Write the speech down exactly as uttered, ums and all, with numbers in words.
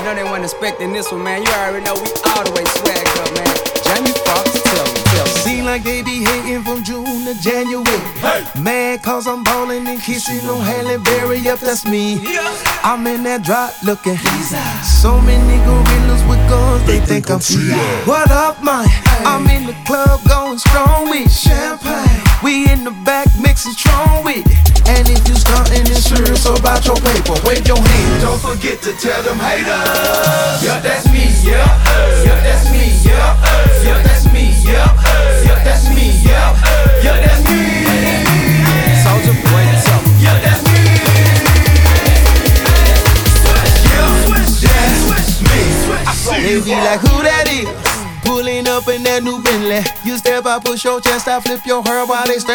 know they wasn't expecting this one, man. You already know we all the way swagged up, man. Jamie Foxx, tell me, tell me. Seem like they be hating from June to January. Hey. Mad cause I'm ballin' and kissing on Halle Berry. Yep, that's me. Yeah. I'm in that drop looking. So many gorillas with guns, they, they think, think I'm free. What up, man? Hey. I'm in the club going strong with champagne. We in the back mixing strong with it. And if you stuntin' insurance about your paper, wave your hand. Don't forget to tell them haters. Yeah, that's me, yeah. Yeah, that's me, yeah. Yeah, that's me, yeah. Yeah, that's me, yeah. Yeah, that's me. Soulja Boy, tell me. Yeah, that's me. Yeah, that's me. They be like, who that is? Pulling up in that new Bentley. You step out, push your chest, I flip your hair while they stare.